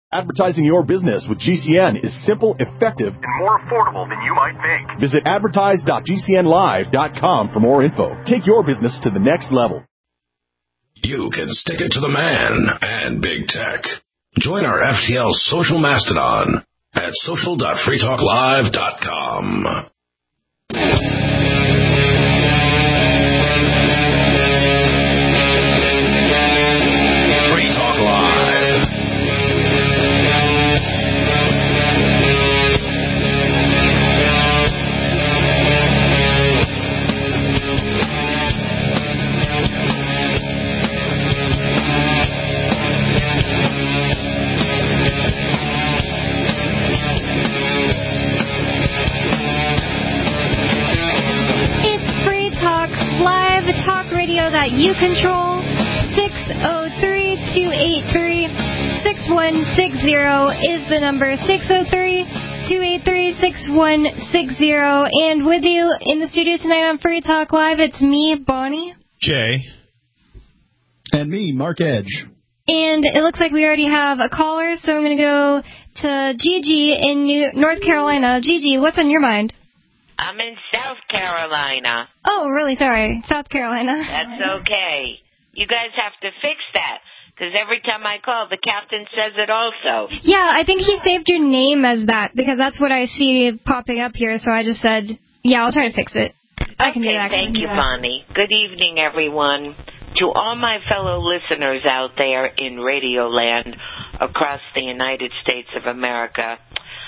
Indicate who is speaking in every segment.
Speaker 1: Advertising your business with GCN is simple, effective, and more affordable than you might think. Visit advertise.gcnlive.com for more info. Take your business to the next level.
Speaker 2: You can stick it to the man and big tech. Join our FTL social mastodon at social.freetalklive.com. Free Talk Live.
Speaker 3: Talk radio that you control. 603-283-6160 is the number. 603-283-6160. And with you in the studio tonight on Free Talk Live, it's me, Bonnie.
Speaker 4: Jay.
Speaker 5: And me, Mark Edge.
Speaker 3: And it looks like we already have a caller, so I'm going to go to Gigi in North Carolina. Gigi, what's on your mind?
Speaker 6: I'm in South Carolina.
Speaker 3: Oh, really? Sorry. South Carolina.
Speaker 6: That's okay. You guys have to fix that, because every time I call, the captain says it also.
Speaker 3: Yeah, I think he saved your name as that, because that's what I see popping up here, so I just said, yeah, I'll try to fix it. I can do that.
Speaker 6: Thank you, Bonnie. Good evening, everyone. To all my fellow listeners out there in Radio Land across the United States of America,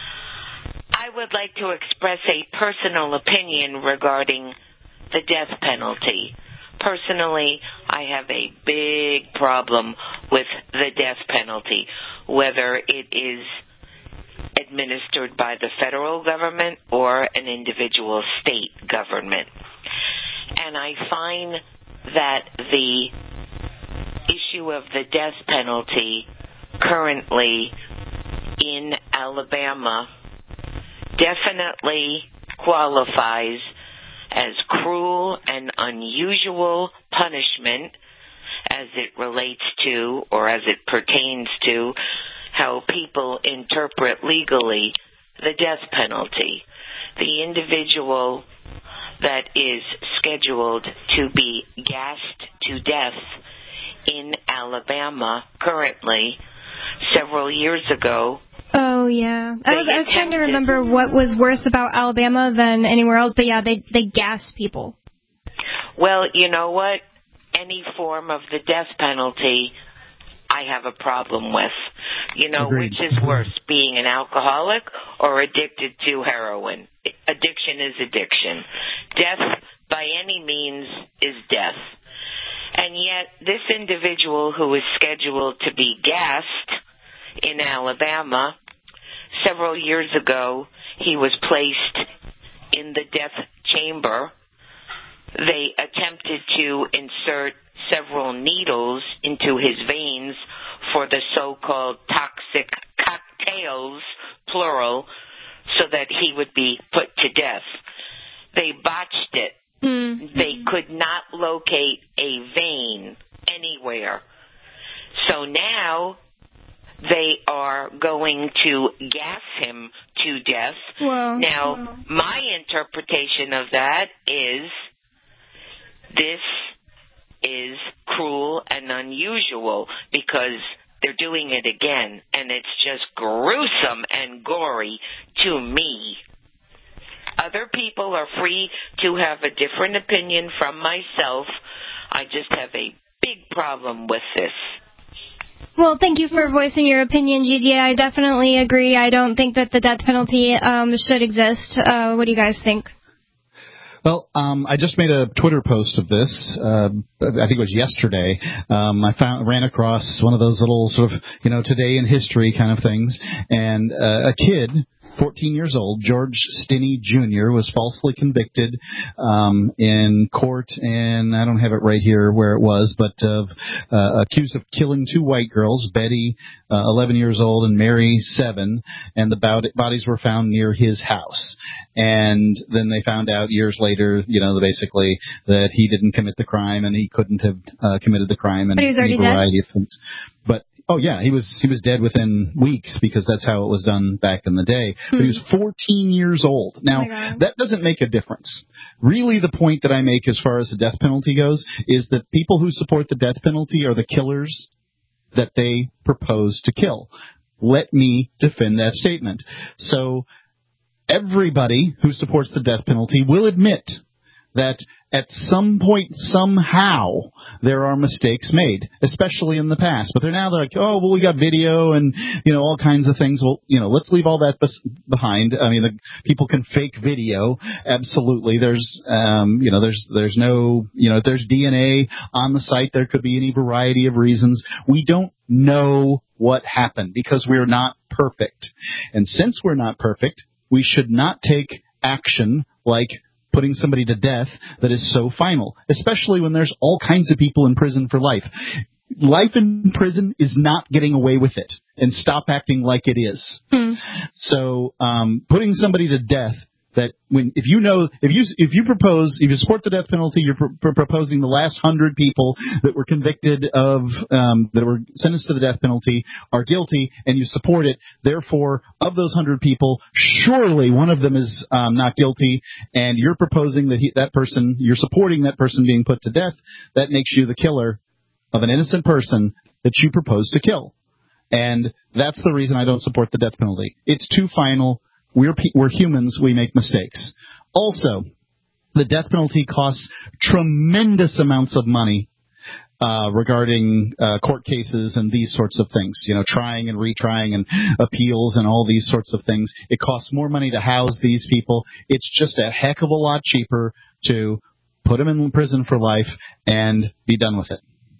Speaker 6: I would like to express a personal opinion regarding the death penalty. Personally, I have a big problem with the death penalty, whether it is administered by the federal government or an individual state government. And I find that the issue of the death penalty currently in Alabama definitely qualifies as cruel and unusual punishment as it relates to, or as it pertains to, how people interpret legally the death penalty. The individual that is scheduled to be gassed to death in Alabama currently, several years ago.
Speaker 3: Oh, yeah. I was trying to remember what was worse about Alabama than anywhere else, but yeah, they gas people.
Speaker 6: Well, you know what? Any form of the death penalty, I have a problem with. You know,
Speaker 5: Agreed.
Speaker 6: which is worse, being an alcoholic or addicted to heroin? Addiction is addiction. Death, by any means, is death. And yet, this individual who is scheduled to be gassed in Alabama, several years ago, he was placed in the death chamber. They attempted to insert several needles into his veins for the so-called toxic cocktails, plural, so that he would be put to death. They botched it. Mm-hmm. They could not locate a vein anywhere. So now they are going to gas him to death.
Speaker 3: Whoa.
Speaker 6: Now, my interpretation of that is this is cruel and unusual because they're doing it again, and it's just gruesome and gory to me. Other people are free to have a different opinion from myself. I just have a big problem with this.
Speaker 3: Well, thank you for voicing your opinion, Gigi. I definitely agree. I don't think that the death penalty should exist. What do you guys think?
Speaker 5: Well, I just made a Twitter post of this. I think it was yesterday. I ran across one of those little sort of, today in history kind of things. And a kid, 14 years old, George Stinney Jr., was falsely convicted in court, and I don't have it right here where it was, but accused of killing two white girls, Betty, 11 years old, and Mary, 7, and the bodies were found near his house. And then they found out years later, basically that he didn't commit the crime and he couldn't have committed the crime, and
Speaker 3: but he was already
Speaker 5: a variety of things. But Oh, yeah, he was dead within weeks because that's how it was done back in the day. But he was 14 years old. Now, that doesn't make a difference. Really, the point that I make as far as the death penalty goes is that people who support the death penalty are the killers that they propose to kill. Let me defend that statement. So everybody who supports the death penalty will admit that at some point, somehow, there are mistakes made, especially in the past. But they're like, oh, well, we got video and, all kinds of things. Well, let's leave all that behind. I mean, people can fake video. Absolutely. There's no, if there's DNA on the site, there could be any variety of reasons. We don't know what happened because we're not perfect. And since we're not perfect, we should not take action like putting somebody to death that is so final, especially when there's all kinds of people in prison for life. Life in prison is not getting away with it, and stop acting like it is. So putting somebody to death, that if you support the death penalty, you're proposing the last 100 people that were convicted of that were sentenced to the death penalty are guilty, and you support it. Therefore, of those 100 people, surely one of them is not guilty, and you're proposing that you're supporting that person being put to death. That makes you the killer of an innocent person that you propose to kill, and that's the reason I don't support the death penalty. It's too final. We're humans. We make mistakes. Also, the death penalty costs tremendous amounts of money regarding court cases and these sorts of things. Trying and retrying and appeals and all these sorts of things. It costs more money to house these people. It's just a heck of a lot cheaper to put them in prison for life and be done with it.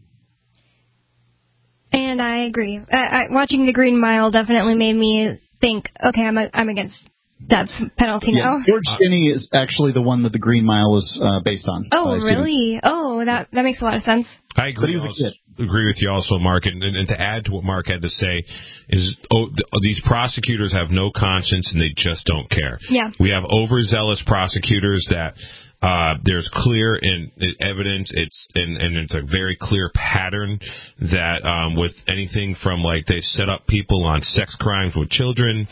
Speaker 3: And I agree. Watching The Green Mile definitely made me think, okay, I'm against death penalty now.
Speaker 5: George Stinney is actually the one that The Green Mile was based on.
Speaker 3: Oh, really? Oh, that makes a lot of sense.
Speaker 4: I agree. Agree with you also, Mark. And to add to what Mark had to say is, these prosecutors have no conscience and they just don't care.
Speaker 3: Yeah.
Speaker 4: We have overzealous prosecutors that there's clear evidence. It's a very clear pattern that with anything from they set up people on sex crimes with children.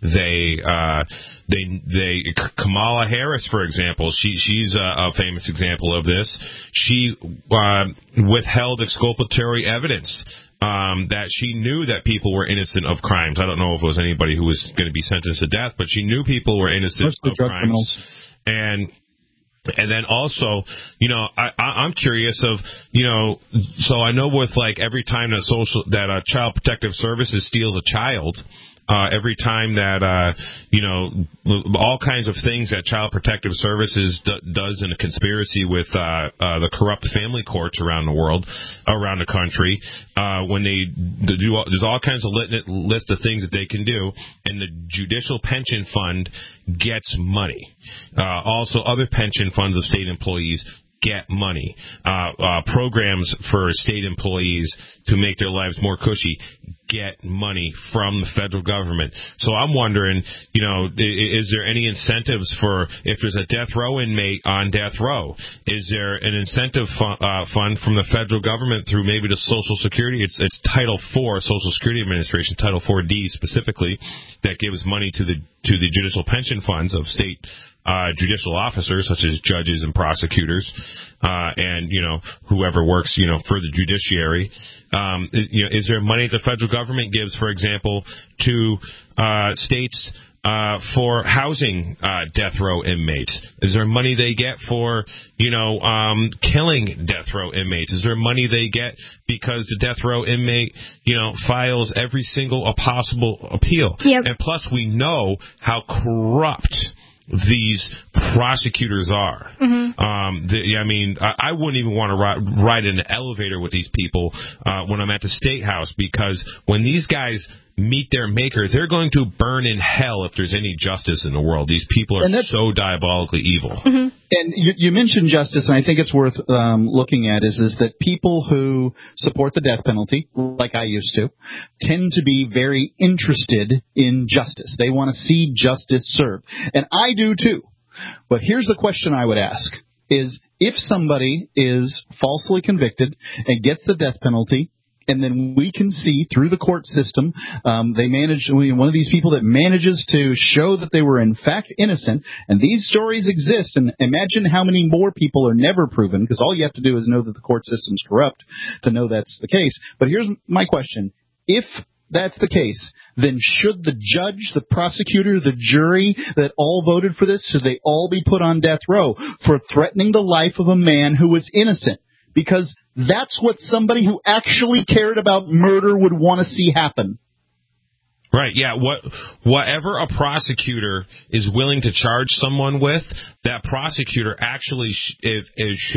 Speaker 4: Kamala Harris, for example, she's a famous example of this. She withheld exculpatory evidence that she knew that people were innocent of crimes. I don't know if it was anybody who was going to be sentenced to death, but she knew people were innocent of crimes. And then also, I'm curious of, so I know with every time that Child Protective Services steals a child, every time that, all kinds of things that Child Protective Services does in a conspiracy with the corrupt family courts around the world, around the country, when they do, there's all kinds of list of things that they can do, and the Judicial Pension Fund gets money. Also, other pension funds of state employees get money. Programs for state employees to make their lives more cushy get money from the federal government. So I'm wondering, is there any incentives for, if there's a death row inmate on death row, is there an incentive fund from the federal government through maybe the Social Security? It's Title IV, Social Security Administration, Title IV-D specifically, that gives money to the judicial pension funds of state judicial officers, such as judges and prosecutors, and whoever works for the judiciary. Is there money the federal government gives, for example, to states for housing death row inmates? Is there money they get for killing death row inmates? Is there money they get because the death row inmate files every single possible appeal?
Speaker 3: Yep.
Speaker 4: And plus, we know how corrupt these prosecutors are. Mm-hmm. I wouldn't even want to ride in an elevator with these people when I'm at the State House, because when these guys meet their maker, they're going to burn in hell if there's any justice in the world. These people are so diabolically evil.
Speaker 3: Mm-hmm.
Speaker 5: And you mentioned justice, and I think it's worth looking at is that people who support the death penalty, like I used to, tend to be very interested in justice. They want to see justice served. And I do too. But here's the question I would ask, is if somebody is falsely convicted and gets the death penalty, and then we can see through the court system, they manage, one of these people that manages to show that they were in fact innocent, and these stories exist, and imagine how many more people are never proven, because all you have to do is know that the court system's corrupt to know that's the case. But here's my question. If that's the case, then should the judge, the prosecutor, the jury that all voted for this, should they all be put on death row for threatening the life of a man who was innocent? Because that's what somebody who actually cared about murder would want to see happen.
Speaker 4: Right, yeah. Whatever a prosecutor is willing to charge someone with, that prosecutor actually should,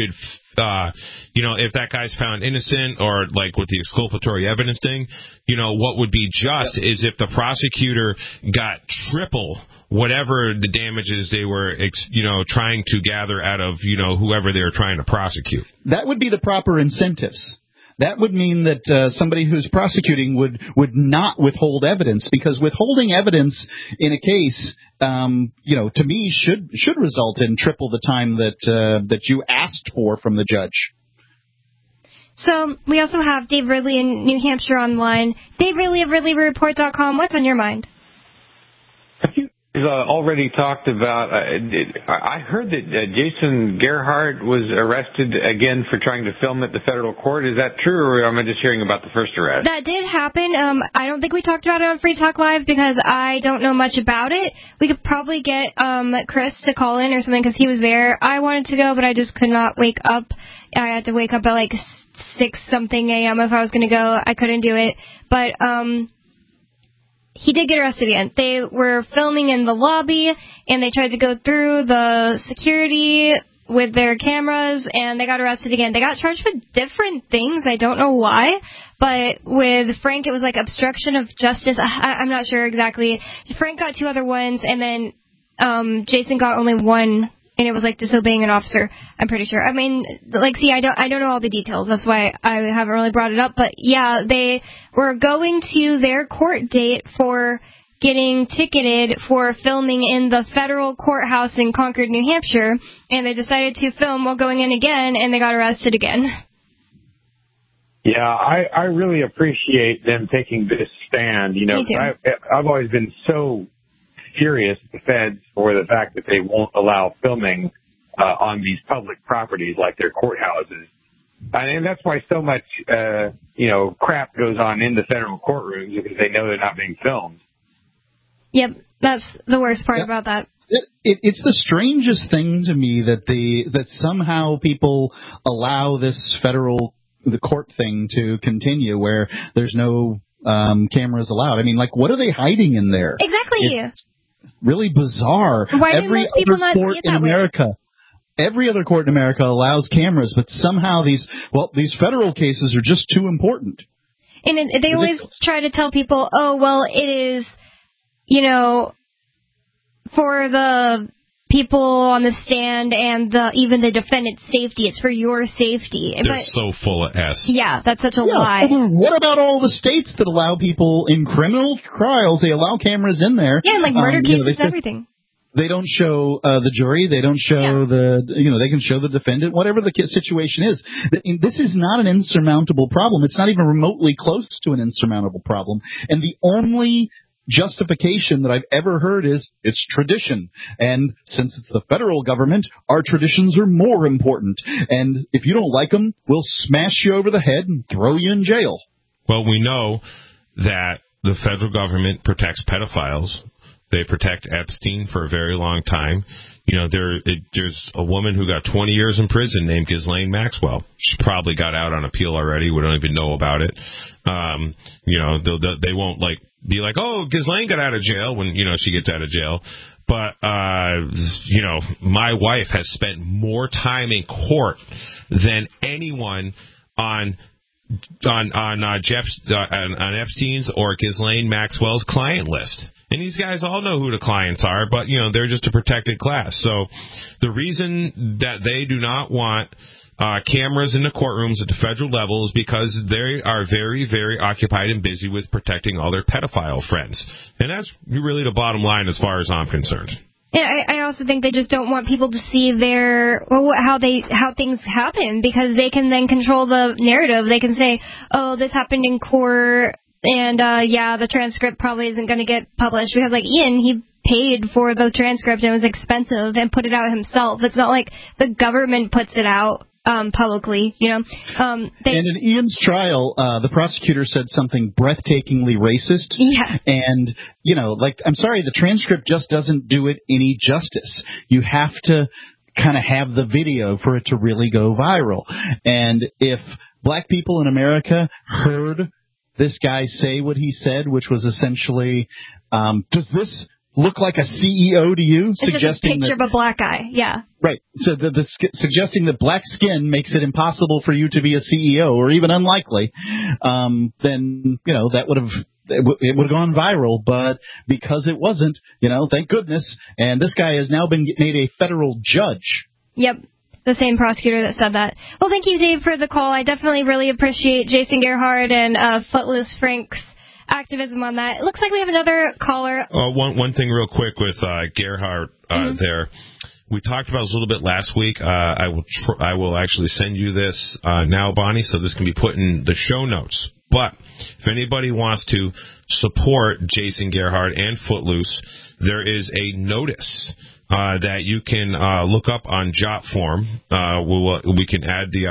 Speaker 4: if that guy's found innocent, or like with the exculpatory evidence thing, what would be just is if the prosecutor got triple whatever the damages they were, trying to gather out of, whoever they were trying to prosecute. That
Speaker 5: would be the proper incentives. That would mean that somebody who's prosecuting would not withhold evidence, because withholding evidence in a case, to me should result in triple the time that you asked for from the judge.
Speaker 3: So we also have Dave Ridley in New Hampshire online. Dave Ridley of RidleyReport.com. What's on your mind?
Speaker 7: Already talked about, I heard that Jason Gerhardt was arrested again for trying to film at the federal court. Is that true, or am I just hearing about the first arrest?
Speaker 3: That did happen. I don't think we talked about it on Free Talk Live because I don't know much about it. We could probably get Chris to call in or something because he was there. I wanted to go, but I just could not wake up. I had to wake up at like 6-something a.m. if I was going to go. I couldn't do it. But he did get arrested again. They were filming in the lobby, and they tried to go through the security with their cameras, and they got arrested again. They got charged with different things. I don't know why, but with Frank, it was like obstruction of justice. I'm not sure exactly. Frank got 2 other ones, and then Jason got only 1. And it was like disobeying an officer, I'm pretty sure. I mean, I don't know all the details. That's why I haven't really brought it up. But yeah, they were going to their court date for getting ticketed for filming in the federal courthouse in Concord, New Hampshire. And they decided to film while going in again, and they got arrested again.
Speaker 7: Yeah, I really appreciate them taking this stand. Me too. I've always been so furious at the feds for the fact that they won't allow filming on these public properties like their courthouses. And that's why so much, crap goes on in the federal courtrooms, because they know they're not being filmed.
Speaker 3: Yep, that's the worst part about that.
Speaker 5: It's the strangest thing to me that somehow people allow this the court thing to continue where there's no cameras allowed. I mean, what are they hiding in there?
Speaker 3: Exactly.
Speaker 5: It's really bizarre.
Speaker 3: Why did most people not see it that way?
Speaker 5: Every other court in America allows cameras, but somehow these federal cases are just too important.
Speaker 3: And they always try to tell people, it is, for the people on the stand and even the defendant's safety. It's for your safety.
Speaker 4: They're so full of S.
Speaker 3: Yeah, that's such a lie.
Speaker 5: What about all the states that allow people in criminal trials, they allow cameras in there?
Speaker 3: Yeah, like murder cases and everything.
Speaker 5: They don't show the jury. They don't show they can show the defendant, whatever the situation is. This is not an insurmountable problem. It's not even remotely close to an insurmountable problem. And the only justification that I've ever heard is it's tradition. And since it's the federal government, our traditions are more important. And if you don't like them, we'll smash you over the head and throw you in jail.
Speaker 4: Well, we know that the federal government protects pedophiles. They protect Epstein for a very long time. There's a woman who got 20 years in prison named Ghislaine Maxwell. She probably got out on appeal already. We don't even know about it. They won't be like, oh, Ghislaine got out of jail when, she gets out of jail. But, my wife has spent more time in court than anyone on Epstein's or Ghislaine Maxwell's client list. And these guys all know who the clients are, but, they're just a protected class. So the reason that they do not want cameras in the courtrooms at the federal level is because they are very, very occupied and busy with protecting all their pedophile friends. And that's really the bottom line as far as I'm concerned.
Speaker 3: And I also think they just don't want people to see how things happen, because they can then control the narrative. They can say, oh, this happened in court, and the transcript probably isn't going to get published, because like Ian, he paid for the transcript and it was expensive and put it out himself. It's not like the government puts it out publicly, And
Speaker 5: in Ian's trial, the prosecutor said something breathtakingly racist.
Speaker 3: Yeah.
Speaker 5: And, I'm sorry, the transcript just doesn't do it any justice. You have to kind of have the video for it to really go viral. And if black people in America heard this guy say what he said, which was essentially, does this look like a CEO to you?
Speaker 3: It's suggesting just a picture of a black guy, yeah.
Speaker 5: Right. So suggesting that black skin makes it impossible for you to be a CEO, or even unlikely, then, that would have gone viral. But because it wasn't, thank goodness. And this guy has now been made a federal judge.
Speaker 3: Yep. The same prosecutor that said that. Well, thank you, Dave, for the call. I definitely really appreciate Jason Gerhardt and Footloose Frank's activism on that. It looks like we have another caller.
Speaker 4: One thing real quick with Gerhardt there. We talked about this a little bit last week. I will actually send you this now, Bonnie, so this can be put in the show notes. But if anybody wants to support Jason Gerhardt and Footloose, there is a notice that you can look up on JotForm. We can add the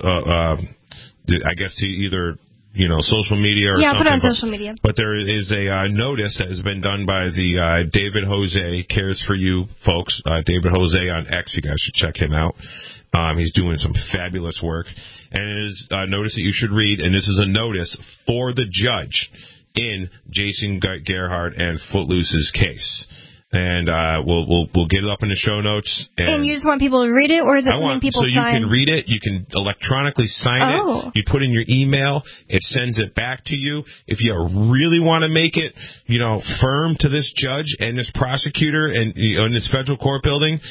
Speaker 4: I guess to either social media or something.
Speaker 3: Yeah, put it on social media.
Speaker 4: But there is a notice that has been done by the David Jose Cares for You folks. David Jose on X, you guys should check him out. He's doing some fabulous work. And it is a notice that you should read, and this is a notice for the judge in Jason Gerhardt and Footloose's case. And we'll get it up in the show notes.
Speaker 3: And you just want people to read it, or is it something people sign?
Speaker 4: So you can read it. You can electronically sign it. You put in your email. It sends it back to you. If you really want to make it, firm to this judge and this prosecutor and in this federal court building,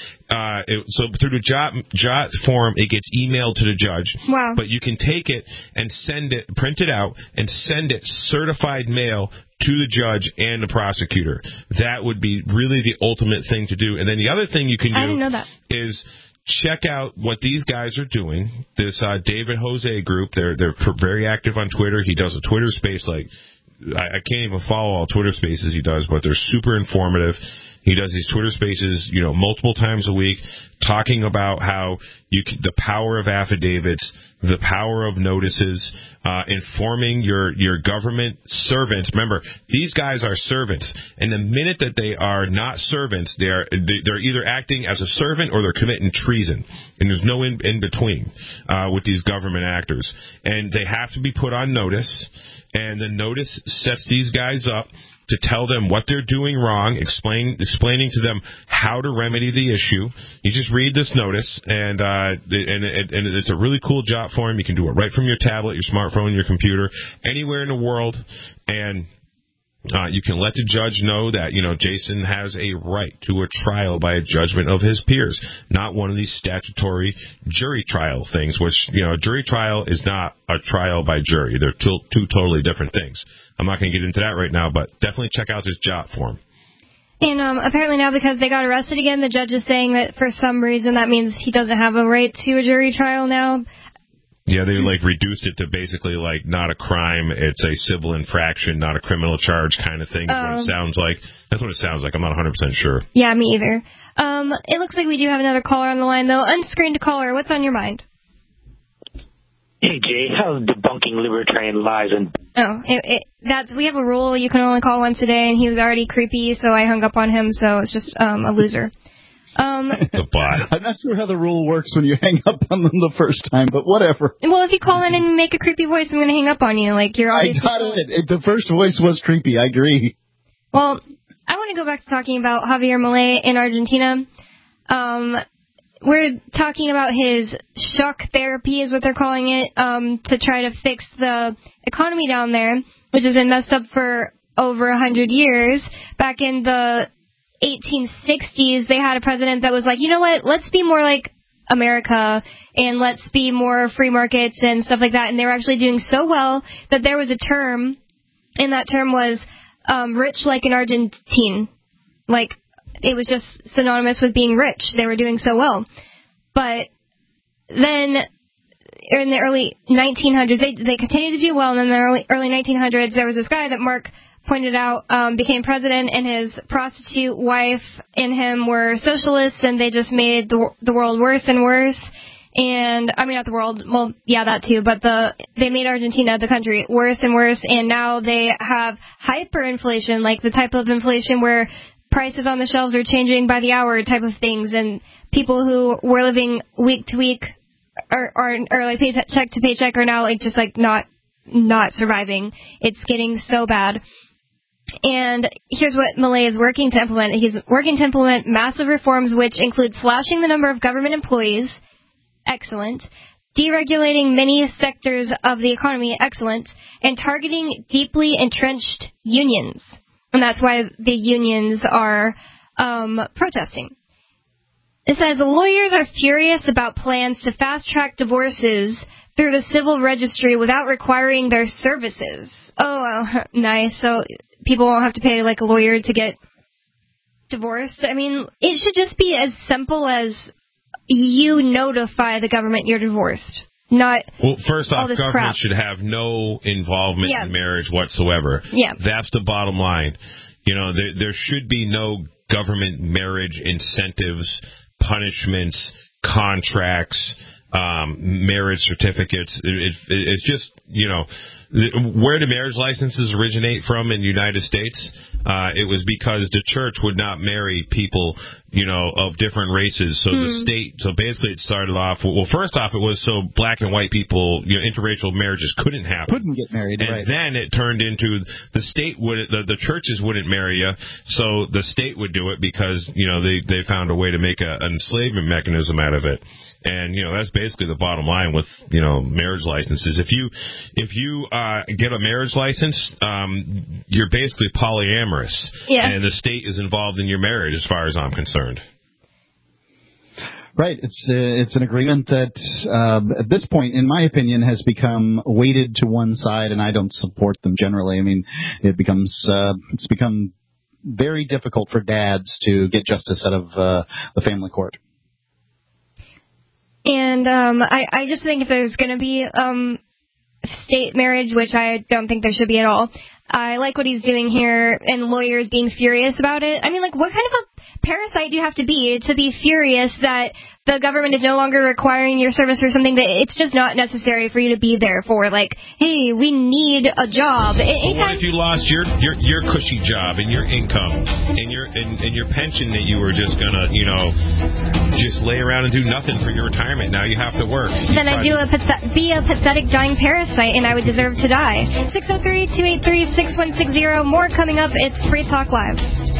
Speaker 4: so through the Jot form, it gets emailed to the judge.
Speaker 3: Wow.
Speaker 4: But you can take it and send it, print it out, and send it certified mail to the judge and the prosecutor. That would be really the ultimate thing to do. And then the other thing you can do is check out what these guys are doing. This David Jose group, they're very active on Twitter. He does a Twitter space like I can't even follow all Twitter spaces he does, but they're super informative. He does these Twitter spaces, multiple times a week, talking about how the power of affidavits, the power of notices, informing your government servants. Remember, these guys are servants, and the minute that they are not servants, they're either acting as a servant or they're committing treason, and there's no in between with these government actors. And they have to be put on notice, and the notice sets these guys up to tell them what they're doing wrong, explaining to them how to remedy the issue. You just read this notice, and it's a really cool Jot form. You can do it right from your tablet, your smartphone, your computer, anywhere in the world, and you can let the judge know that, Jason has a right to a trial by a judgment of his peers, not one of these statutory jury trial things, which, a jury trial is not a trial by jury. They're two totally different things. I'm not going to get into that right now, but definitely check out this Jot form.
Speaker 3: And apparently now, because they got arrested again, the judge is saying that for some reason that means he doesn't have a right to a jury trial now.
Speaker 4: Yeah, they reduced it to basically not a crime. It's a civil infraction, not a criminal charge kind of thing. Is what it sounds like. That's what it sounds like. I'm not 100% sure.
Speaker 3: Yeah, me either. It looks like we do have another caller on the line, though. Unscreened caller, what's on your mind?
Speaker 8: Hey, Jay, how's debunking libertarian lies?
Speaker 3: We have a rule. You can only call once a day, and he was already creepy, so I hung up on him, so it's just a loser.
Speaker 4: The bot.
Speaker 5: I'm not sure how the rule works when you hang up on them the first time, but whatever.
Speaker 3: Well, if you call in and make a creepy voice, I'm going to hang up on you. You're obviously...
Speaker 5: I got it. The first voice was creepy. I agree.
Speaker 3: Well, I want to go back to talking about Javier Milei in Argentina. We're talking about his shock therapy, is what they're calling it, to try to fix the economy down there, which has been messed up for over 100 years. Back in the 1860s, they had a president that was like, you know what, let's be more like America, and let's be more free markets and stuff like that. And they were actually doing so well that there was a term, and that term was rich like an Argentine. it was just synonymous with being rich. They were doing so well. But then in the early 1900s, they continued to do well, and in the early 1900s, there was this guy that Mark pointed out became president, and his prostitute wife and him were socialists, and they just made the world worse and worse. And, I mean, not the world, well, yeah, that too, but they made Argentina, the country, worse and worse, and now they have hyperinflation, like the type of inflation where prices on the shelves are changing by the hour type of things, and people who were living week to week or like paycheck to paycheck are now like just like not surviving. It's getting so bad. And here's what Milei is working to implement. He's working to implement massive reforms, which include slashing the number of government employees. Excellent. Deregulating many sectors of the economy. Excellent. And targeting deeply entrenched unions. And that's why the unions are protesting. It says the lawyers are furious about plans to fast-track divorces through the civil registry without requiring their services. Oh, nice. So people won't have to pay like a lawyer to get divorced. I mean, it should just be as simple as you notify the government you're divorced. Not
Speaker 4: well, first off, government
Speaker 3: crap.
Speaker 4: should have no involvement in marriage whatsoever.
Speaker 3: Yeah.
Speaker 4: That's the bottom line. You know, there should be no government marriage incentives, punishments, contracts, marriage certificates. It's just, you know, where do marriage licenses originate from in the United States? It was because the church would not marry people, you know, of different races. So the state, so basically it started off, well, first off, it was so black and white people, you know, interracial marriages couldn't happen.
Speaker 5: Couldn't get married,
Speaker 4: and
Speaker 5: right.
Speaker 4: then it turned into the state would, the churches wouldn't marry you, so the state would do it because, you know, they found a way to make an enslavement mechanism out of it. And, you know, that's basically the bottom line with, you know, marriage licenses. If you get a marriage license, you're basically polyamorous.
Speaker 3: Yeah.
Speaker 4: And the state is involved in your marriage as far as I'm concerned.
Speaker 5: Right. It's an agreement that, at this point, in my opinion, has become weighted to one side, and I don't support them generally. I mean, it's become very difficult for dads to get justice out of the family court. And
Speaker 3: I just think if there's going to be state marriage, which I don't think there should be at all, I like what he's doing here, and lawyers being furious about it. I mean, like, what kind of a parasite do you have to be furious that the government is no longer requiring your service or something that it's just not necessary for you to be there for? Like, hey, we need a job.
Speaker 4: But what if you lost your cushy job and your income and your pension that you were just gonna, you know, just lay around and do nothing for your retirement? Now you have to work.
Speaker 3: Then I'd be a pathetic dying parasite, and I would deserve to die. 603-283-6160. More coming up. It's Free Talk Live.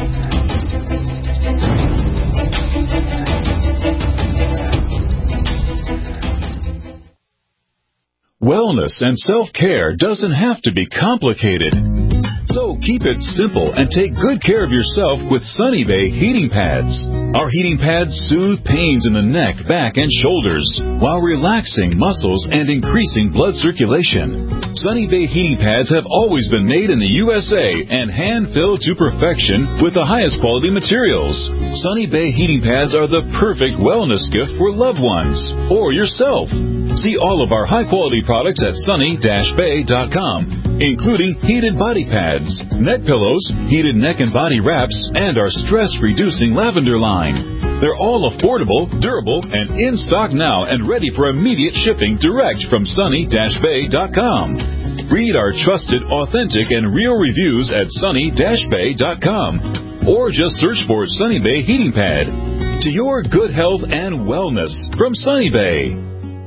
Speaker 1: Wellness and self-care doesn't have to be complicated. So keep it simple and take good care of yourself with Sunny Bay heating pads. Our heating pads soothe pains in the neck, back, and shoulders while relaxing muscles and increasing blood circulation. Sunny Bay heating pads have always been made in the USA and hand-filled to perfection with the highest quality materials. Sunny Bay heating pads are the perfect wellness gift for loved ones or yourself. See all of our high-quality products at sunny-bay.com, including heated body pads, neck pillows, heated neck and body wraps, and our stress-reducing lavender line. They're all affordable, durable, and in stock now and ready for immediate shipping direct from sunny-bay.com. Read our trusted, authentic, and real reviews at sunny-bay.com, or just search for Sunny Bay Heating Pad. To your good health and wellness from Sunny Bay.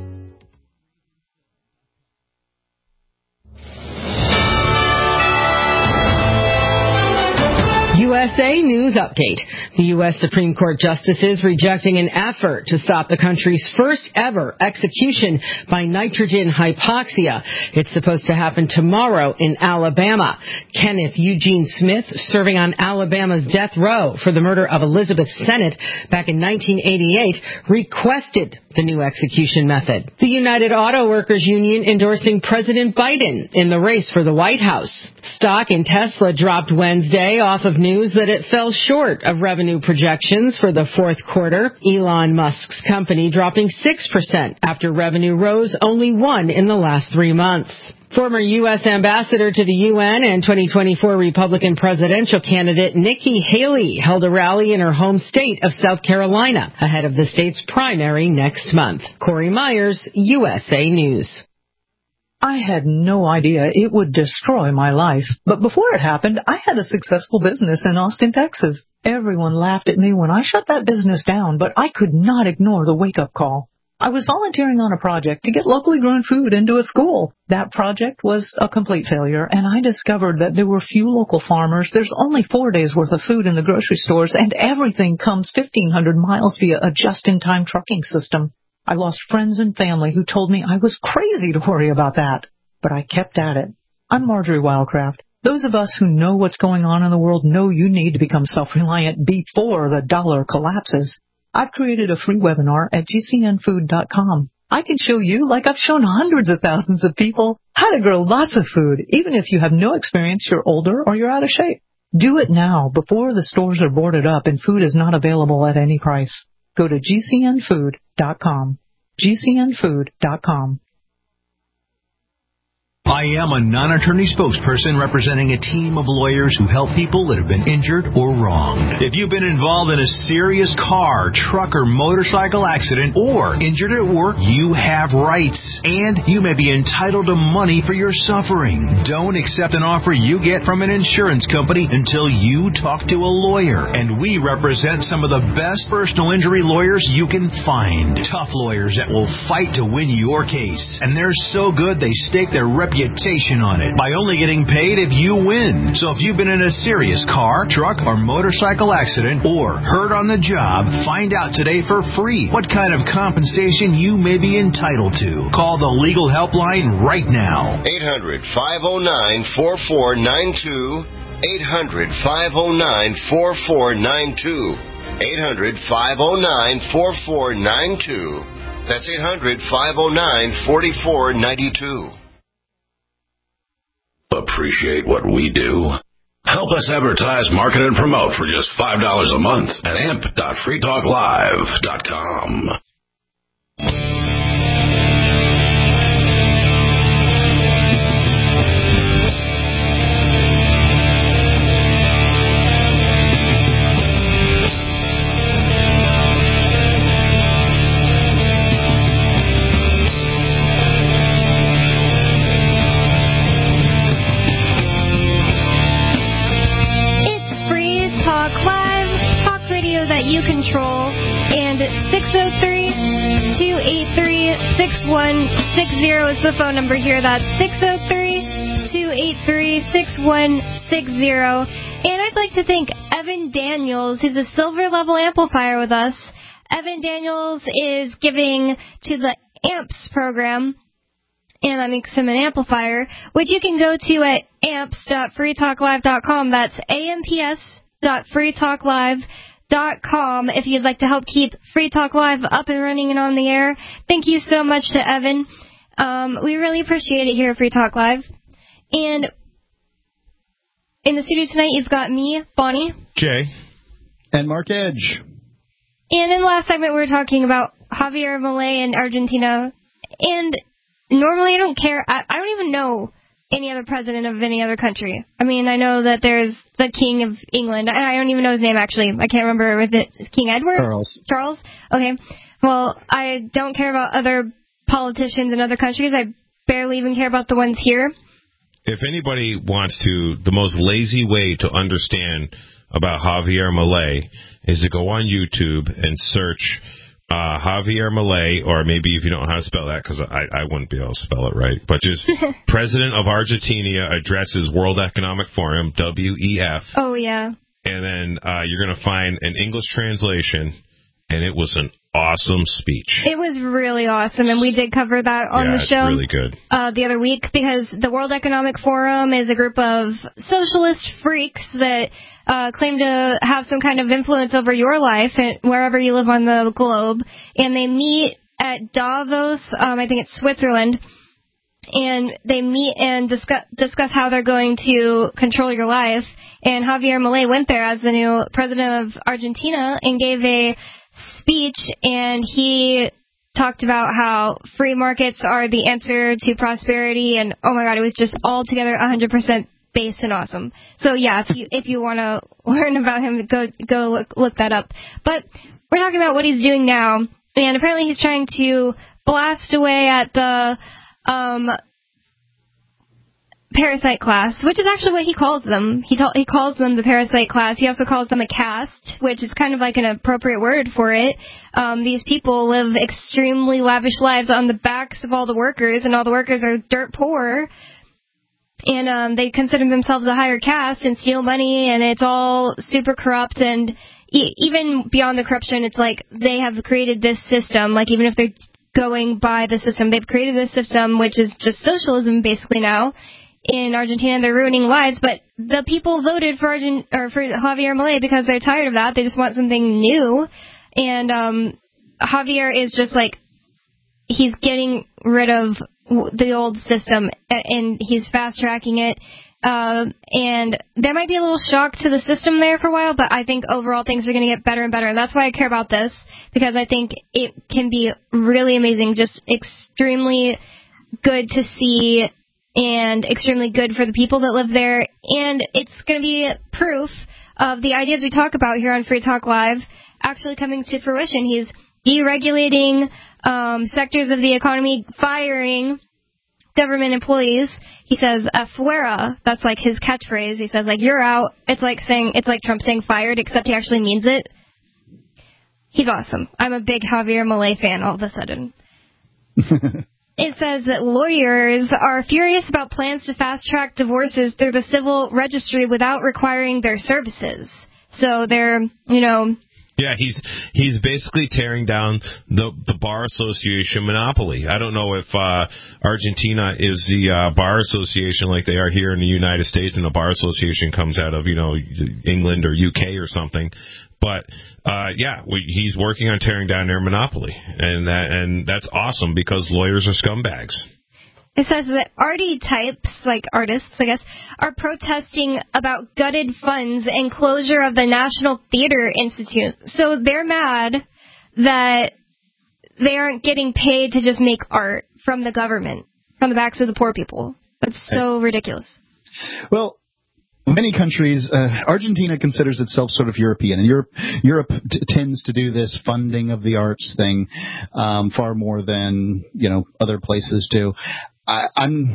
Speaker 9: USA News Update. The U.S. Supreme Court justices rejecting an effort to stop the country's first ever execution by nitrogen hypoxia. It's supposed to happen tomorrow in Alabama. Kenneth Eugene Smith, serving on Alabama's death row for the murder of Elizabeth Sennett back in 1988, requested the new execution method. The United Auto Workers Union endorsing President Biden in the race for the White House. Stock in Tesla dropped Wednesday off of news that that it fell short of revenue projections for the fourth quarter. Elon Musk's company dropping 6% after revenue rose only 1% in the last 3 months. Former U.S. Ambassador to the UN and 2024 Republican presidential candidate Nikki Haley held a rally in her home state of South Carolina ahead of the state's primary next month. Corey Myers, USA News.
Speaker 10: I had no idea it would destroy my life. But before it happened, I had a successful business in Austin, Texas. Everyone laughed at me when I shut that business down, but I could not ignore the wake-up call. I was volunteering on a project to get locally grown food into a school. That project was a complete failure, and I discovered that there were few local farmers. There's only 4 days' worth of food in the grocery stores, and everything comes 1,500 miles via a just-in-time trucking system. I lost friends and family who told me I was crazy to worry about that. But I kept at it. I'm Marjorie Wildcraft. Those of us who know what's going on in the world know you need to become self-reliant before the dollar collapses. I've created a free webinar at gcnfood.com. I can show you, like I've shown hundreds of thousands of people, how to grow lots of food, even if you have no experience, you're older, or you're out of shape. Do it now before the stores are boarded up and food is not available at any price. Go to gcnfood.com. gcnfood.com.
Speaker 11: I am a non-attorney spokesperson representing a team of lawyers who help people that have been injured or wronged. If you've been involved in a serious car, truck, or motorcycle accident or injured at work, you have rights, and you may be entitled to money for your suffering. Don't accept an offer you get from an insurance company until you talk to a lawyer, and we represent some of the best personal injury lawyers you can find. Tough lawyers that will fight to win your case, and they're so good they stake their reputation on it by only getting paid if you win. So if you've been in a serious car, truck, or motorcycle accident or hurt on the job, find out today for free what kind of compensation you may be entitled to. Call the legal helpline right now.
Speaker 12: 800-509-4492. 800-509-4492. 800-509-4492. That's 800-509-4492.
Speaker 2: Appreciate what we do? Help us advertise, market, and promote for just $5 a month at amp.freetalklive.com.
Speaker 3: You control, and 603-283-6160 is the phone number here. That's 603-283-6160. And I'd like to thank Evan Daniels, who's a silver level amplifier with us. Evan Daniels is giving to the AMPS program, and that makes him an amplifier, which you can go to at amps.freetalklive.com. That's amps.freetalklive.com. If you'd like to help keep Free Talk Live up and running and on the air. Thank you so much to Evan. We really appreciate it here at Free Talk Live. And in the studio tonight, you've got me, Bonnie,
Speaker 4: Jay,
Speaker 5: and Mark Edge.
Speaker 3: And in the last segment, we were talking about Javier Milei in Argentina. And normally I don't care. I don't even know any other president of any other country. I mean, I know that there's the King of England. I don't even know his name, actually. I can't remember. Is it King Edward? Charles? Okay. Well, I don't care about other politicians in other countries. I barely even care about the ones here.
Speaker 4: If anybody wants to, the most lazy way to understand about Javier Milei is to go on YouTube and search Javier Milei, or maybe if you don't know how to spell that, because I wouldn't be able to spell it right, but just President of Argentina addresses World Economic Forum, WEF.
Speaker 3: Oh, yeah.
Speaker 4: And then you're going to find an English translation, and it was an awesome speech.
Speaker 3: It was really awesome, and we did cover that on the show.
Speaker 4: It's really good.
Speaker 3: The other week, because the World Economic Forum is a group of socialist freaks that claim to have some kind of influence over your life and wherever you live on the globe, and they meet at Davos, I think it's Switzerland, and they meet and discuss how they're going to control your life. And Javier Milei went there as the new president of Argentina and gave a speech, and he talked about how free markets are the answer to prosperity, and oh my God, it was just altogether 100% based and awesome. So yeah, if you want to learn about him, go look that up. But we're talking about what he's doing now, and apparently he's trying to blast away at the parasite class, which is actually what he calls them. He calls them the parasite class. He also calls them a caste, which is kind of like an appropriate word for it. These people live extremely lavish lives on the backs of all the workers, and all the workers are dirt poor. And they consider themselves a higher caste and steal money, and it's all super corrupt. And even beyond the corruption, it's like they have created this system. Like, even if they're going by the system, they've created this system, which is just socialism basically now. In Argentina, they're ruining lives, but the people voted for Javier Milei because they're tired of that. They just want something new. And Javier is just like, he's getting rid of the old system, and he's fast-tracking it. And there might be a little shock to the system there for a while, but I think overall things are going to get better and better. And that's why I care about this, because I think it can be really amazing, just extremely good to see, and extremely good for the people that live there. And it's going to be proof of the ideas we talk about here on Free Talk Live actually coming to fruition. He's deregulating sectors of the economy, firing government employees. He says, afuera, that's like his catchphrase. He says, like, you're out. It's like Trump saying fired, except he actually means it. He's awesome. I'm a big Javier Milei fan all of a sudden. It says that lawyers are furious about plans to fast-track divorces through the civil registry without requiring their services. So they're,
Speaker 4: Yeah, he's basically tearing down the Bar Association monopoly. I don't know if Argentina is the Bar Association like they are here in the United States, and the Bar Association comes out of, England or UK or something. But he's working on tearing down their monopoly, and that's awesome because lawyers are scumbags.
Speaker 3: It says that arty types, like artists, I guess, are protesting about gutted funds and closure of the National Theater Institute. So they're mad that they aren't getting paid to just make art from the government, from the backs of the poor people. That's so ridiculous.
Speaker 5: Well, many countries, Argentina considers itself sort of European, and Europe tends to do this funding of the arts thing far more than other places do. I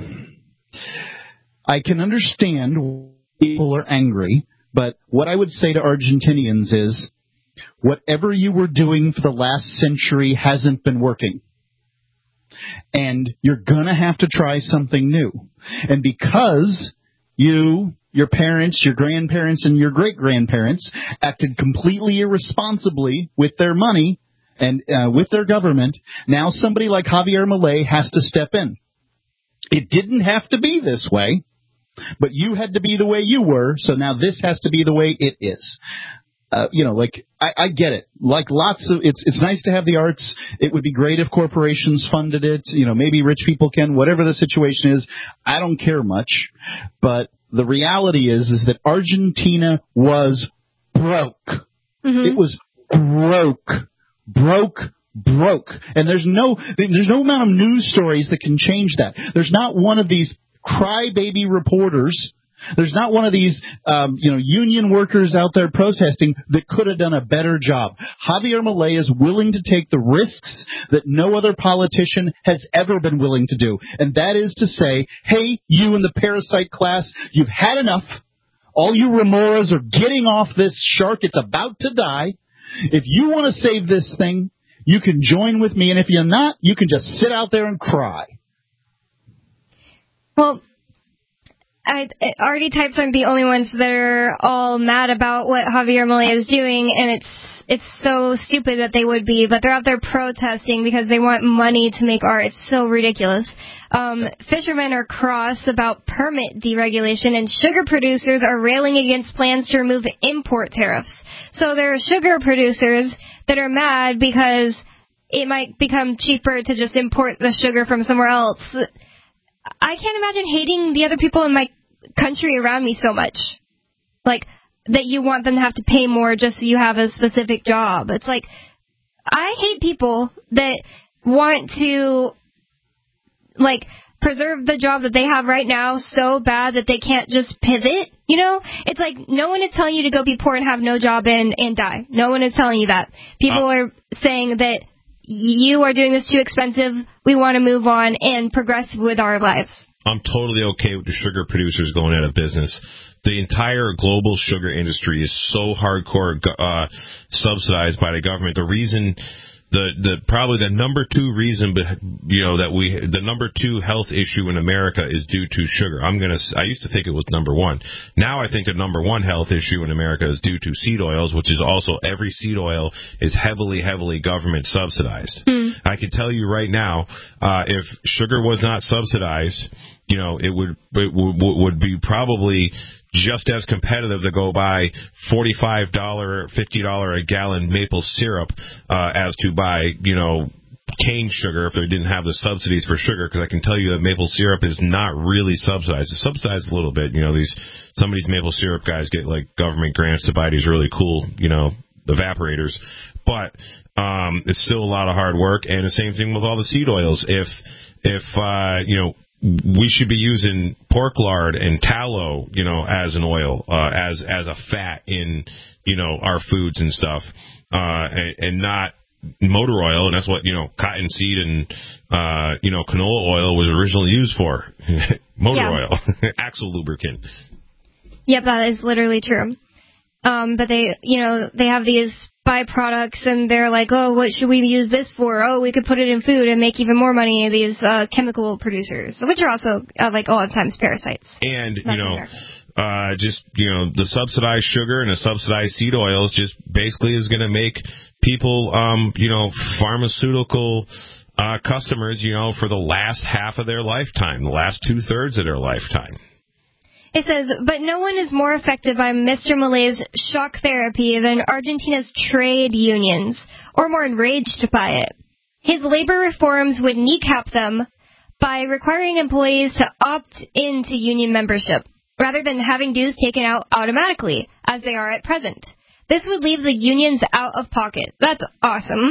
Speaker 5: can understand people are angry, but what I would say to Argentinians is, whatever you were doing for the last century hasn't been working. And you're going to have to try something new. And because your parents, your grandparents, and your great-grandparents acted completely irresponsibly with their money and with their government, now somebody like Javier Milei has to step in. It didn't have to be this way, but you had to be the way you were, so now this has to be the way it is. I get it. Like it's nice to have the arts. It would be great if corporations funded it. Maybe rich people can, whatever the situation is. I don't care much, but the reality is that Argentina was broke. Mm-hmm. It was broke. And there's no amount of news stories that can change that. There's not one of these crybaby reporters. There's not one of these, union workers out there protesting that could have done a better job. Javier Milei is willing to take the risks that no other politician has ever been willing to do. And that is to say, hey, you in the parasite class, you've had enough. All you remoras are getting off this shark. It's about to die. If you want to save this thing, you can join with me. And if you're not, you can just sit out there and cry.
Speaker 3: Well, arty types aren't the only ones that are all mad about what Javier Milei is doing, and it's so stupid that they would be, but they're out there protesting because they want money to make art. It's so ridiculous. Fishermen are cross about permit deregulation, and sugar producers are railing against plans to remove import tariffs. So there are sugar producers that are mad because it might become cheaper to just import the sugar from somewhere else. I can't imagine hating the other people in my country around me so much. Like, that you want them to have to pay more just so you have a specific job. It's like, I hate people that want to, like, preserve the job that they have right now so bad that they can't just pivot, you know? It's like, no one is telling you to go be poor and have no job and die. No one is telling you that. People are saying that you are doing this too expensive, we want to move on and progress with our lives.
Speaker 4: I'm totally okay with the sugar producers going out of business. The entire global sugar industry is so hardcore subsidized by the government. The reason, probably the number two reason, the number two health issue in America is due to sugar. I used to think it was number one. Now I think the number one health issue in America is due to seed oils, which is also every seed oil is heavily, heavily government subsidized. I can tell you right now, if sugar was not subsidized, it would be probably just as competitive to go buy $45, $50 a gallon maple syrup as to buy, cane sugar if they didn't have the subsidies for sugar, because I can tell you that maple syrup is not really subsidized. It's subsidized a little bit. Some of these maple syrup guys get like government grants to buy these really cool, evaporators. But it's still a lot of hard work, and the same thing with all the seed oils. If we should be using pork lard and tallow, as an oil, as a fat in, our foods and stuff, and not motor oil. And that's what, cottonseed and, canola oil was originally used for. Motor oil, axle lubricant.
Speaker 3: Yep, that is literally true. But they have these byproducts, and they're like, oh, what should we use this for? Oh, we could put it in food and make even more money. These chemical producers, which are also like a lot of times parasites. And
Speaker 4: the subsidized sugar and the subsidized seed oils just basically is going to make people, pharmaceutical customers, for the last half of their lifetime, the last 2/3 of their lifetime.
Speaker 3: It says, but no one is more affected by Mr. Milei's shock therapy than Argentina's trade unions, or more enraged by it. His labor reforms would kneecap them by requiring employees to opt into union membership, rather than having dues taken out automatically, as they are at present. This would leave the unions out of pocket. That's awesome.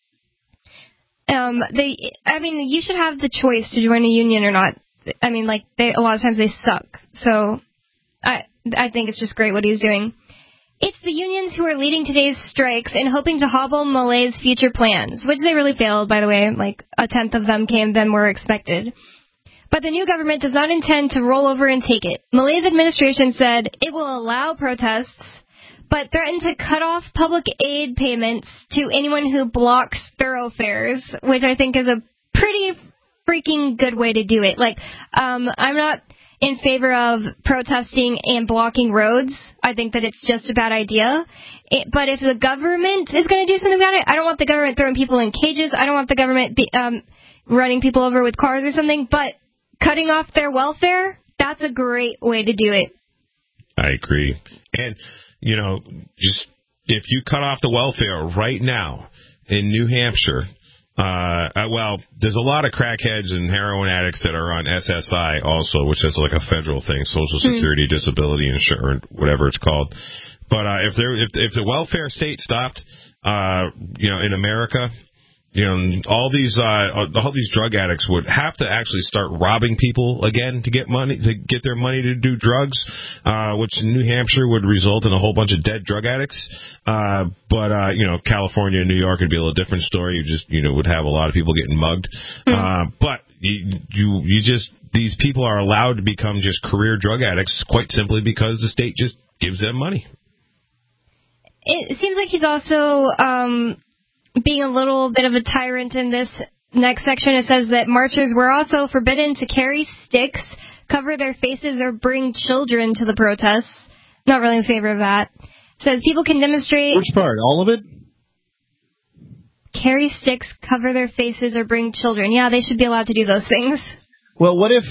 Speaker 3: You should have the choice to join a union or not. A lot of times they suck. So I think it's just great what he's doing. It's the unions who are leading today's strikes and hoping to hobble Milei's future plans, which they really failed, by the way. Like, 1/10 of them came than were expected. But the new government does not intend to roll over and take it. Milei's administration said it will allow protests, but threatened to cut off public aid payments to anyone who blocks thoroughfares, which I think is a pretty freaking good way to do it. I'm not in favor of protesting and blocking roads. I think that it's just a bad idea. But if the government is going to do something about it, I don't want the government throwing people in cages. I don't want the government running people over with cars or something. But cutting off their welfare, that's a great way to do it.
Speaker 4: I agree. And, just if you cut off the welfare right now in New Hampshire, there's a lot of crackheads and heroin addicts that are on SSI also, which is like a federal thing, Social Security Disability Insurance, whatever it's called. But if the welfare state stopped, in America, all these drug addicts would have to actually start robbing people again to get their money to do drugs, which in New Hampshire would result in a whole bunch of dead drug addicts. But California and New York would be a little different story. You just, would have a lot of people getting mugged. But these people are allowed to become just career drug addicts quite simply because the state just gives them money.
Speaker 3: It seems like he's also, being a little bit of a tyrant in this next section. It says that marchers were also forbidden to carry sticks, cover their faces, or bring children to the protests. Not really in favor of that. It says people can demonstrate...
Speaker 5: Which part? All of it?
Speaker 3: Carry sticks, cover their faces, or bring children. Yeah, they should be allowed to do those things.
Speaker 5: Well, what if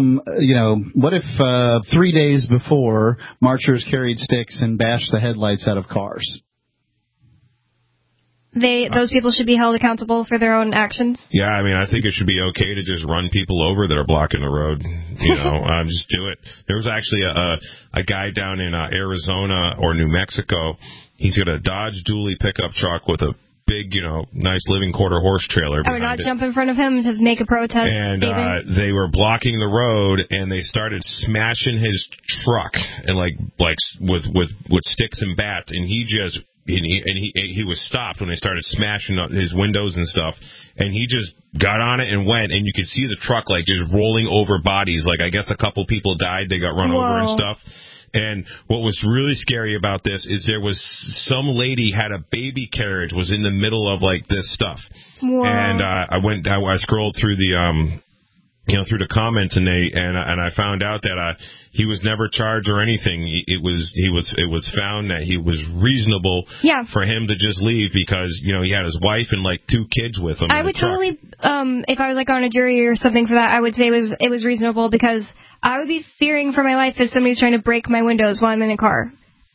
Speaker 5: 3 days before marchers carried sticks and bashed the headlights out of cars?
Speaker 3: those people should be held accountable for their own actions?
Speaker 4: Yeah, I mean, I think it should be okay to just run people over that are blocking the road. Just do it. There was actually a guy down in Arizona or New Mexico. He's got a Dodge Dually pickup truck with a big, nice living quarter horse trailer.
Speaker 3: I would not jump in front of him to make a protest.
Speaker 4: And they were blocking the road, and they started smashing his truck and like with sticks and bats, and he was stopped when they started smashing up his windows and stuff, and he just got on it and went, and you could see the truck like just rolling over bodies. Like I guess a couple people died, they got run over and stuff. And what was really scary about this is there was some lady had a baby carriage was in the middle of like this stuff. Whoa. And I scrolled through the through the comments, and I found out that he was never charged or anything. It was found that he was reasonable for him to just leave because he had his wife and like 2 kids with him.
Speaker 3: I would totally, if I was like on a jury or something for that, I would say it was reasonable because I would be fearing for my life if somebody's trying to break my windows while I'm in a car.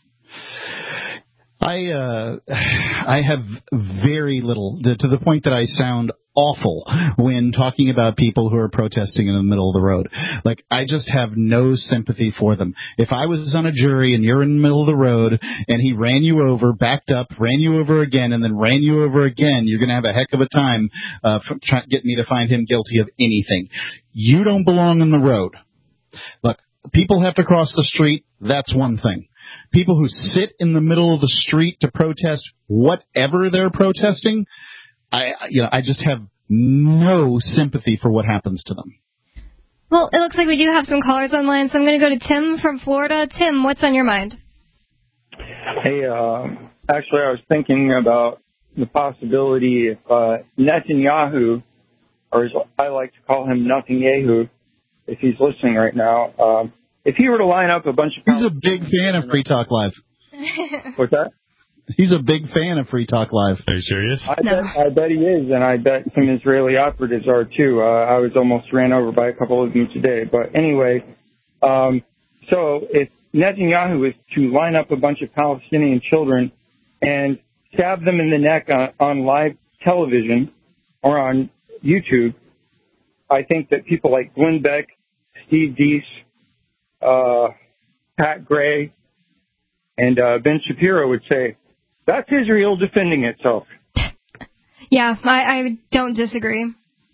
Speaker 5: I have very little, to the point that I sound awful when talking about people who are protesting in the middle of the road. Like, I just have no sympathy for them. If I was on a jury and you're in the middle of the road and he ran you over, backed up, ran you over again, and then ran you over again, you're going to have a heck of a time trying to get me to find him guilty of anything. You don't belong on the road. Look, people have to cross the street. That's one thing. People who sit in the middle of the street to protest whatever they're protesting, I just have no sympathy for what happens to them.
Speaker 3: Well, it looks like we do have some callers online, so I'm going to go to Tim from Florida. Tim, what's on your mind?
Speaker 13: Hey, actually, I was thinking about the possibility if Netanyahu, or as I like to call him, Nothing-yahu, if he's listening right now, if he were to line up a bunch of...
Speaker 5: He's a big fan of Free Talk Live.
Speaker 13: What's that?
Speaker 5: He's a big fan of Free Talk Live.
Speaker 4: Are you serious?
Speaker 13: I bet he is, and I bet some Israeli operatives are too. I was almost ran over by a couple of them today. But anyway, so if Netanyahu is to line up a bunch of Palestinian children and stab them in the neck on live television or on YouTube, I think that people like Glenn Beck, Steve Deese, Pat Gray, and Ben Shapiro would say, that's Israel defending itself.
Speaker 3: Yeah, I don't disagree.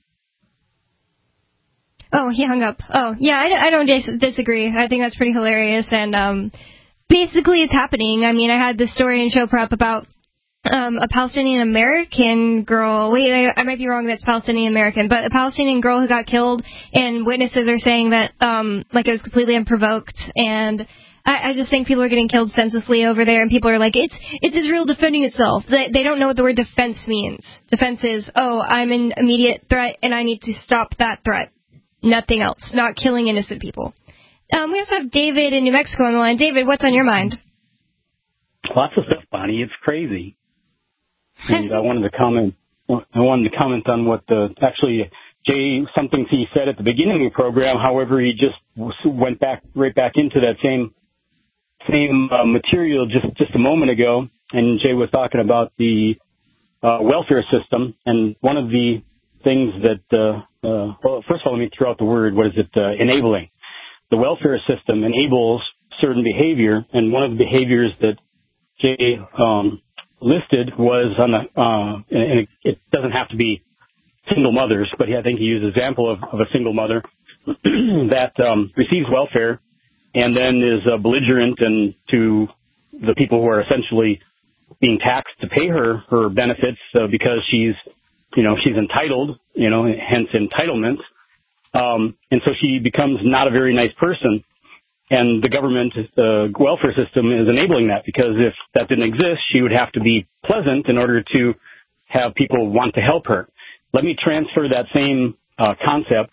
Speaker 3: Oh, he hung up. Oh, yeah, I don't disagree. I think that's pretty hilarious, and basically it's happening. I mean, I had this story in Show Prep about a Palestinian-American girl. Wait, I might be wrong, that's Palestinian-American, but a Palestinian girl who got killed, and witnesses are saying that it was completely unprovoked, and I just think people are getting killed senselessly over there, and people are like, it's Israel defending itself. They don't know what the word defense means. Defense is, I'm in immediate threat, and I need to stop that threat. Nothing else. Not killing innocent people. We also have David in New Mexico on the line. David, what's on your mind?
Speaker 14: Lots of stuff, Bonnie. It's crazy. And I wanted to comment on what Jay, something he said at the beginning of the program. However, he just went right back into that same material just a moment ago, and Jay was talking about the welfare system, and one of the things that, well, first of all, let me throw out the word, enabling. The welfare system enables certain behavior, and one of the behaviors that Jay listed was and it doesn't have to be single mothers, but I think he used an example of a single mother that receives welfare and then is belligerent and to the people who are essentially being taxed to pay her benefits because she's entitled, hence entitlement. And so she becomes not a very nice person. And the government, the welfare system is enabling that, because if that didn't exist, she would have to be pleasant in order to have people want to help her. Let me transfer that same concept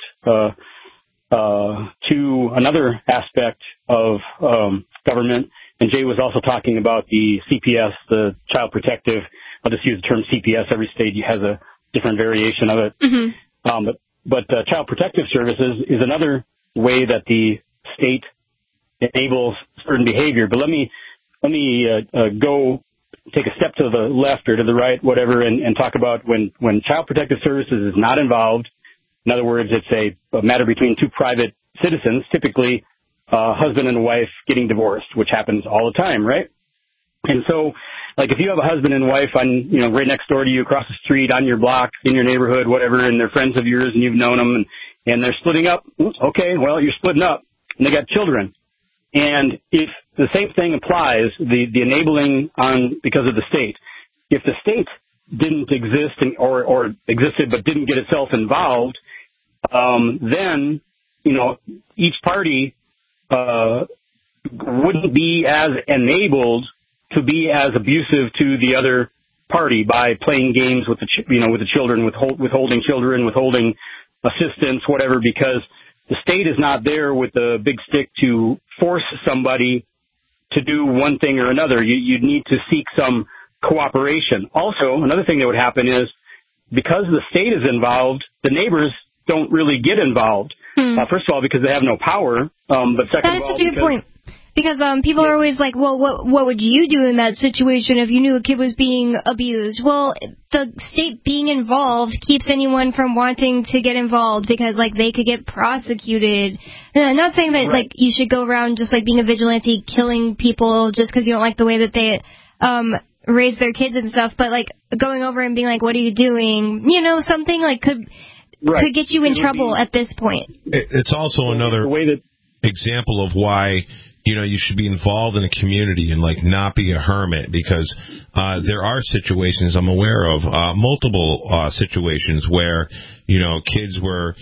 Speaker 14: to another aspect of government. And Jay was also talking about the CPS, the Child Protective. I'll just use the term CPS. Every state has a different variation of it. Mm-hmm. But Child Protective Services is another way that the state enables certain behavior. But let me go take a step to the left or to the right, whatever, and talk about when Child Protective Services is not involved. In other words, it's a matter between two private citizens, typically husband and wife getting divorced, which happens all the time, right? And so, like, if you have a husband and wife on, right next door to you, across the street, on your block, in your neighborhood, whatever, and they're friends of yours and you've known them, and they're splitting up, okay, well, you're splitting up, and they got children. And if the same thing applies, the enabling because of the state, if the state didn't exist or existed but didn't get itself involved, then, each party wouldn't be as enabled to be as abusive to the other party by playing games with the children, withholding children, withholding assistance, whatever, because the state is not there with the big stick to force somebody to do one thing or another. You need to seek some cooperation. Also, another thing that would happen is because the state is involved, the neighbors don't really get involved. First of all, because they have no power. But second
Speaker 3: that
Speaker 14: of all,
Speaker 3: such a good point. Because people are always like, well, what would you do in that situation if you knew a kid was being abused? Well, the state being involved keeps anyone from wanting to get involved because, like, they could get prosecuted. I'm not saying that, like, you should go around just, like, being a vigilante, killing people just because you don't like the way that they raise their kids and stuff, but, like, going over and being like, what are you doing? Something, like, could get you in trouble at this point.
Speaker 4: It's also another example of why you should be involved in a community and, like, not be a hermit, because there are situations I'm aware of, multiple situations where, kids were,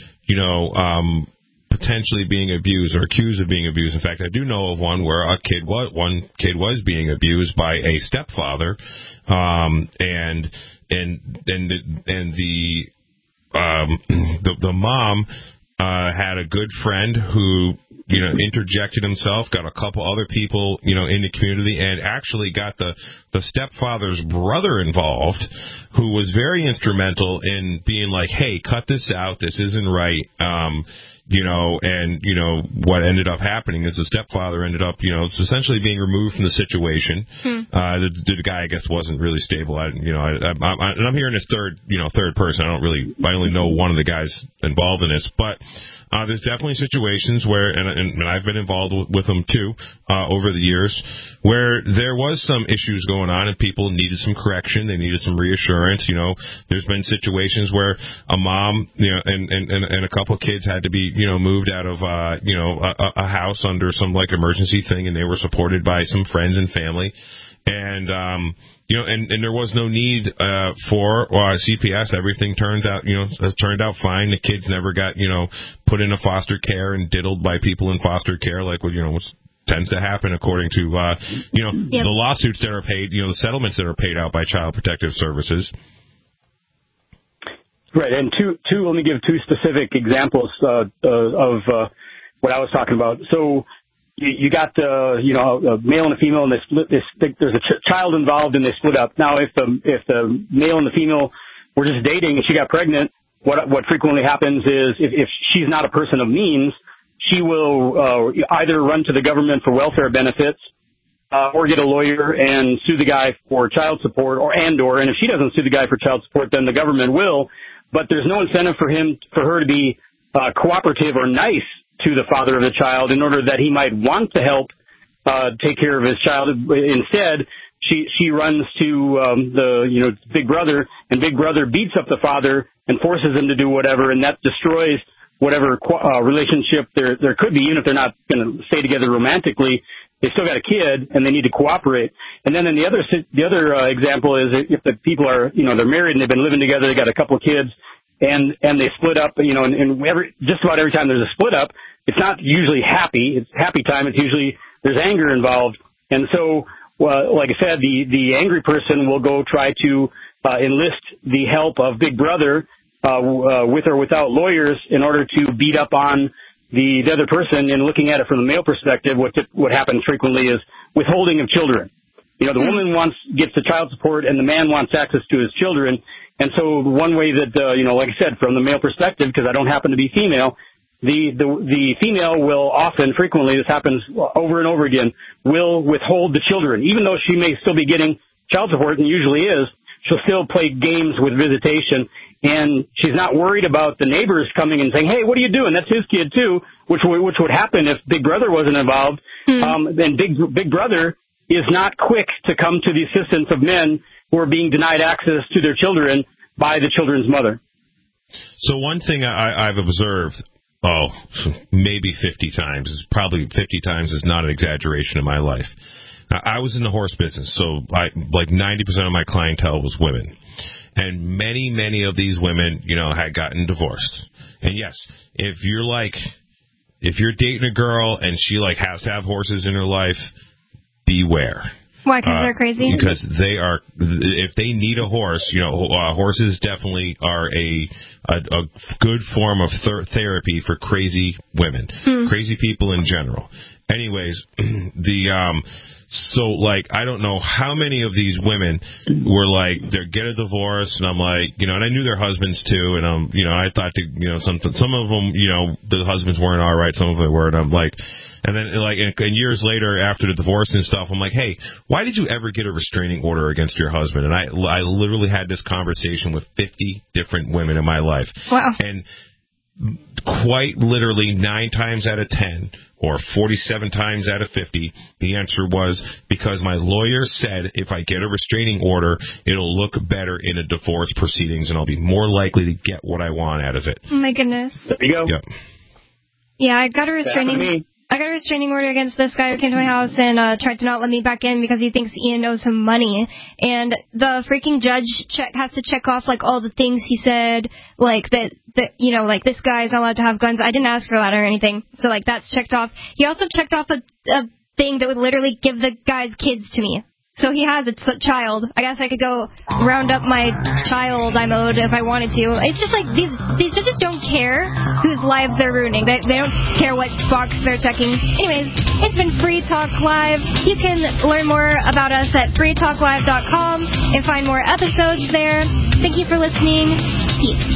Speaker 4: potentially being abused or accused of being abused. In fact, I do know of one where one kid was being abused by a stepfather, and the mom had a good friend who interjected himself, got a couple other people in the community, and actually got the stepfather's brother involved, who was very instrumental in being like, hey, cut this out, this isn't right. What ended up happening is the stepfather ended up, essentially being removed from the situation. The guy, I guess, wasn't really stable. I'm hearing this third person. I only know one of the guys involved in this, but there's definitely situations where, and I've been involved with them too, over the years, where there was some issues going on and people needed some correction, they needed some reassurance. There's been situations where a mom, and a couple of kids had to be, moved out of, a house under some, like, emergency thing, and they were supported by some friends and family. And, and there was no need for CPS. Everything turned out fine. The kids never got, put into foster care and diddled by people in foster care, like what tends to happen according to the lawsuits that are paid, the settlements that are paid out by Child Protective Services.
Speaker 14: Right, and let me give two specific examples of what I was talking about. So you got a male and a female, and they split. There's a child involved, and they split up. Now, if the male and the female were just dating and she got pregnant, what frequently happens is if she's not a person of means, she will either run to the government for welfare benefits, or get a lawyer and sue the guy for child support, and if she doesn't sue the guy for child support, then the government will. But there's no incentive for her to be cooperative or nice to the father of the child in order that he might want to help take care of his child. Instead, she runs to Big Brother, and Big Brother beats up the father and forces him to do whatever, and that destroys whatever relationship there could be, even if they're not going to stay together romantically. They still got a kid, and they need to cooperate. And then the other example is if the people are, they're married and they've been living together, they got a couple of kids, and they split up, and just about every time there's a split up, it's not usually happy. It's happy time. It's usually there's anger involved. And so, like I said, the angry person will go try to enlist the help of Big Brother, with or without lawyers, in order to beat up on the other person. And looking at it from the male perspective, what happens frequently is withholding of children. The woman gets the child support, and the man wants access to his children. And so one way that, like I said, from the male perspective, because I don't happen to be female, the female will frequently, this happens over and over again, will withhold the children, even though she may still be getting child support, and usually is, she'll still play games with visitation. And she's not worried about the neighbors coming and saying, hey, what are you doing? That's his kid, too, which would happen if Big Brother wasn't involved. Then Big Brother is not quick to come to the assistance of men who are being denied access to their children by the children's mother.
Speaker 4: So one thing I've observed, maybe 50 times, probably 50 times is not an exaggeration in my life. I was in the horse business, so like 90% of my clientele was women. And many of these women, had gotten divorced. And yes, if you're dating a girl and she has to have horses in her life, beware.
Speaker 3: Why? Because they're crazy?
Speaker 4: Because they are, if they need a horse, horses definitely are a good form of therapy for crazy women, crazy people in general. Anyways, so I don't know how many of these women were they get a divorce, and I'm and I knew their husbands too, and I thought some of them, the husbands weren't all right, some of them were, and I'm and then and years later after the divorce and stuff, I'm hey, why did you ever get a restraining order against your husband? And I literally had this conversation with 50 different women in my life.
Speaker 3: Wow.
Speaker 4: And quite literally 9 times out of 10 or 47 times out of 50, the answer was because my lawyer said if I get a restraining order, it'll look better in a divorce proceedings and I'll be more likely to get what I want out of it.
Speaker 3: Oh my goodness.
Speaker 14: There you go.
Speaker 4: Yep.
Speaker 3: Yeah, I got a restraining order against this guy who came to my house and tried to not let me back in because he thinks Ian owes him money. And the freaking judge has to check off all the things he said, that this guy is not allowed to have guns. I didn't ask for that or anything, so that's checked off. He also checked off a thing that would literally give the guy's kids to me. So he has a child. I guess I could go round up my child I'm owed if I wanted to. It's just these judges don't care whose lives they're ruining. They don't care what box they're checking. Anyways, it's been Free Talk Live. You can learn more about us at freetalklive.com and find more episodes there. Thank you for listening. Peace.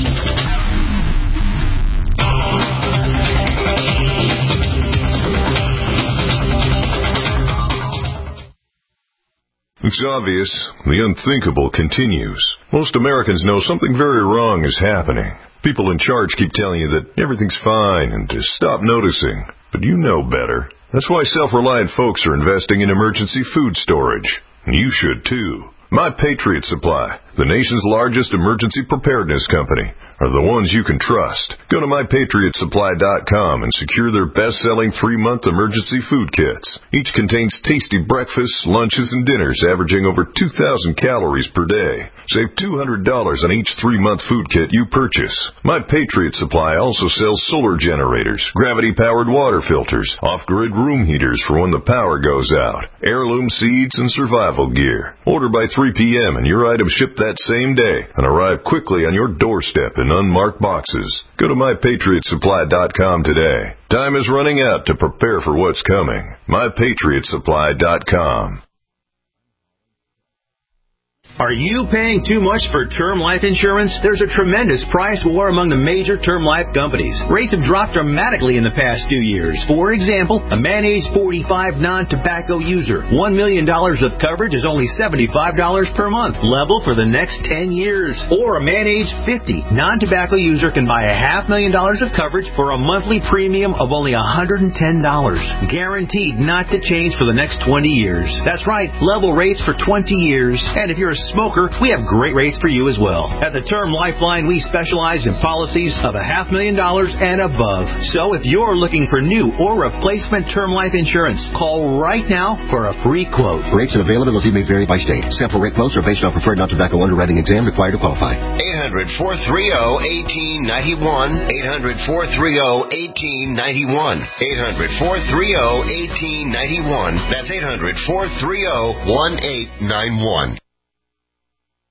Speaker 15: It's obvious. The unthinkable continues. Most Americans know something very wrong is happening. People in charge keep telling you that everything's fine and to stop noticing. But you know better. That's why self-reliant folks are investing in emergency food storage. And you should too. My Patriot Supply, the nation's largest emergency preparedness company, are the ones you can trust. Go to MyPatriotSupply.com and secure their best-selling 3-month emergency food kits. Each contains tasty breakfasts, lunches, and dinners averaging over 2,000 calories per day. Save $200 on each 3-month food kit you purchase. My Patriot Supply also sells solar generators, gravity-powered water filters, off-grid room heaters for when the power goes out, heirloom seeds, and survival gear. Order by 3 p.m. and your items ship that same day and arrive quickly on your doorstep in unmarked boxes. Go to MyPatriotSupply.com today. Time is running out to prepare for what's coming. MyPatriotSupply.com.
Speaker 11: Are you paying too much for term life insurance? There's a tremendous price war among the major term life companies. Rates have dropped dramatically in the past 2 years. For example, a man age 45 non-tobacco user, $1 million of coverage is only $75 per month, level for the next 10 years. Or a man age 50 non-tobacco user can buy $500,000 of coverage for a monthly premium of only $110, guaranteed not to change for the next 20 years. That's right, level rates for 20 years. And if you're a smoker, we have great rates for you as well. At the Term Lifeline, we specialize in policies of $500,000 and above. So if you're looking for new or replacement term life insurance, call right now for a free quote.
Speaker 16: Rates and availability may vary by state. Sample rate quotes are based on preferred non-tobacco underwriting exam required to qualify.
Speaker 12: 800-430-1891. 800-430-1891. 800-430-1891. That's 800-430-1891.